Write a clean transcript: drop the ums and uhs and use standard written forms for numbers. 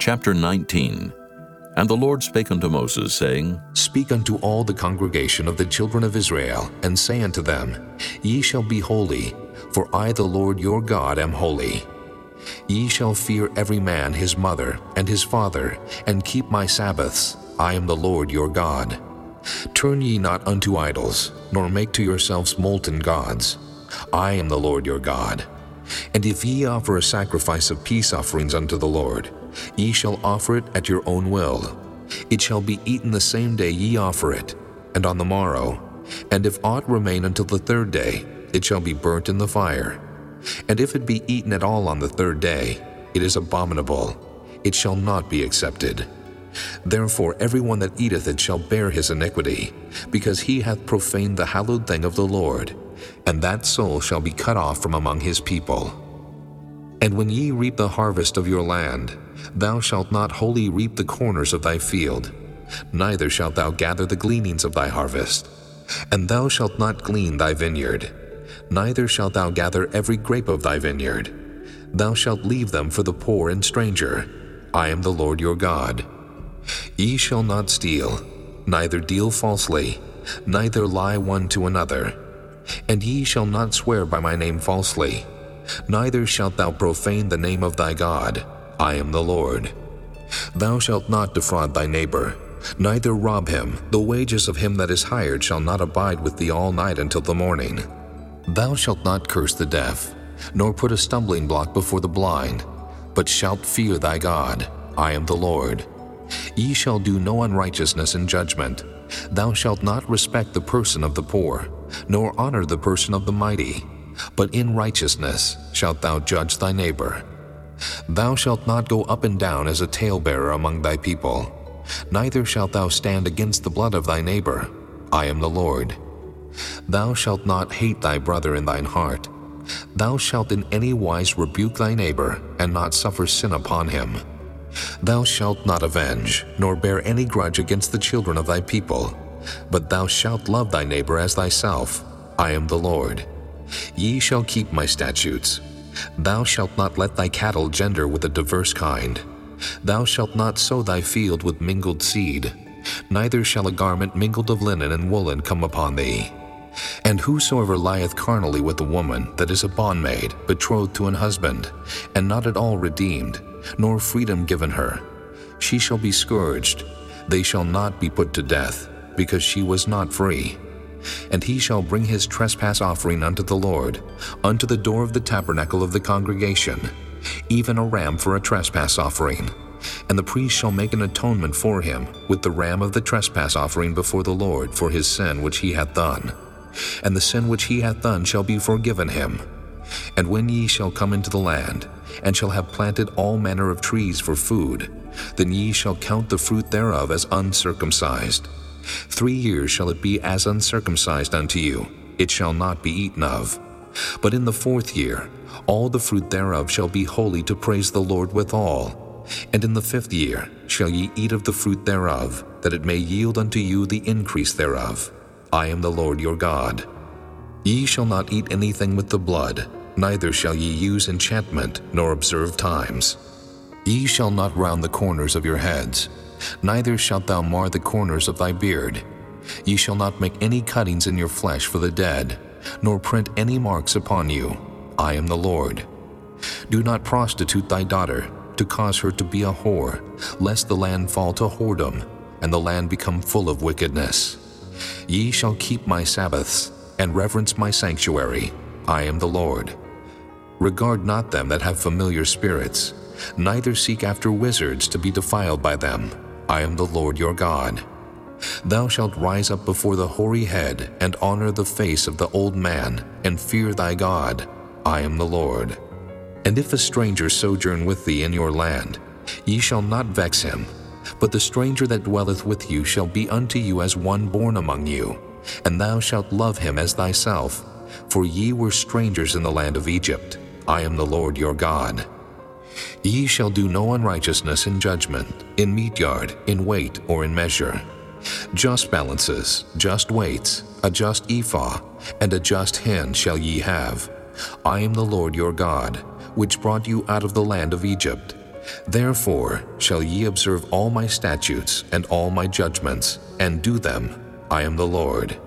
Chapter 19. And the Lord spake unto Moses, saying, Speak unto all the congregation of the children of Israel, and say unto them, Ye shall be holy, for I the Lord your God am holy. Ye shall fear every man his mother and his father, and keep my Sabbaths. I am the Lord your God. Turn ye not unto idols, nor make to yourselves molten gods. I am the Lord your God. And if ye offer a sacrifice of peace offerings unto the Lord, ye shall offer it at your own will. It shall be eaten the same day ye offer it, and on the morrow. And if aught remain until the third day, it shall be burnt in the fire. And if it be eaten at all on the third day, it is abominable. It shall not be accepted. Therefore every one that eateth it shall bear his iniquity, because he hath profaned the hallowed thing of the Lord, and that soul shall be cut off from among his people. And when ye reap the harvest of your land, thou shalt not wholly reap the corners of thy field, neither shalt thou gather the gleanings of thy harvest. And thou shalt not glean thy vineyard, neither shalt thou gather every grape of thy vineyard. Thou shalt leave them for the poor and stranger. I am the Lord your God. Ye shall not steal, neither deal falsely, neither lie one to another. And ye shall not swear by my name falsely, neither shalt thou profane the name of thy God. I am the Lord. Thou shalt not defraud thy neighbor, neither rob him. The wages of him that is hired shall not abide with thee all night until the morning. Thou shalt not curse the deaf, nor put a stumbling block before the blind, but shalt fear thy God. I am the Lord. Ye shall do no unrighteousness in judgment. Thou shalt not respect the person of the poor, nor honor the person of the mighty, but in righteousness shalt thou judge thy neighbor. Thou shalt not go up and down as a talebearer among thy people, neither shalt thou stand against the blood of thy neighbor. I am the Lord. Thou shalt not hate thy brother in thine heart. Thou shalt in any wise rebuke thy neighbor, and not suffer sin upon him. Thou shalt not avenge, nor bear any grudge against the children of thy people, but thou shalt love thy neighbor as thyself. I am the Lord. Ye shall keep my statutes. Thou shalt not let thy cattle gender with a diverse kind. Thou shalt not sow thy field with mingled seed, neither shall a garment mingled of linen and woolen come upon thee. And whosoever lieth carnally with a woman that is a bondmaid, betrothed to an husband, and not at all redeemed, nor freedom given her, she shall be scourged. They shall not be put to death, because she was not free. And he shall bring his trespass offering unto the Lord, unto the door of the tabernacle of the congregation, even a ram for a trespass offering. And the priest shall make an atonement for him with the ram of the trespass offering before the Lord for his sin which he hath done. And the sin which he hath done shall be forgiven him. And when ye shall come into the land, and shall have planted all manner of trees for food, then ye shall count the fruit thereof as uncircumcised. 3 years shall it be as uncircumcised unto you, it shall not be eaten of. But in the 4th year, all the fruit thereof shall be holy to praise the Lord withal. And in the 5th year shall ye eat of the fruit thereof, that it may yield unto you the increase thereof. I am the Lord your God. Ye shall not eat anything with the blood, neither shall ye use enchantment, nor observe times. Ye shall not round the corners of your heads, neither shalt thou mar the corners of thy beard. Ye shall not make any cuttings in your flesh for the dead, nor print any marks upon you. I am the Lord. Do not prostitute thy daughter, to cause her to be a whore, lest the land fall to whoredom, and the land become full of wickedness. Ye shall keep my Sabbaths, and reverence my sanctuary. I am the Lord. Regard not them that have familiar spirits, neither seek after wizards to be defiled by them. I am the Lord your God. Thou shalt rise up before the hoary head, and honor the face of the old man, and fear thy God. I am the Lord. And if a stranger sojourn with thee in your land, ye shall not vex him, but the stranger that dwelleth with you shall be unto you as one born among you, and thou shalt love him as thyself, for ye were strangers in the land of Egypt. I am the Lord your God. Ye shall do no unrighteousness in judgment, in meat yard, in weight, or in measure. Just balances, just weights, a just ephah, and a just hin shall ye have. I am the Lord your God, which brought you out of the land of Egypt. Therefore shall ye observe all my statutes and all my judgments, and do them. I am the Lord.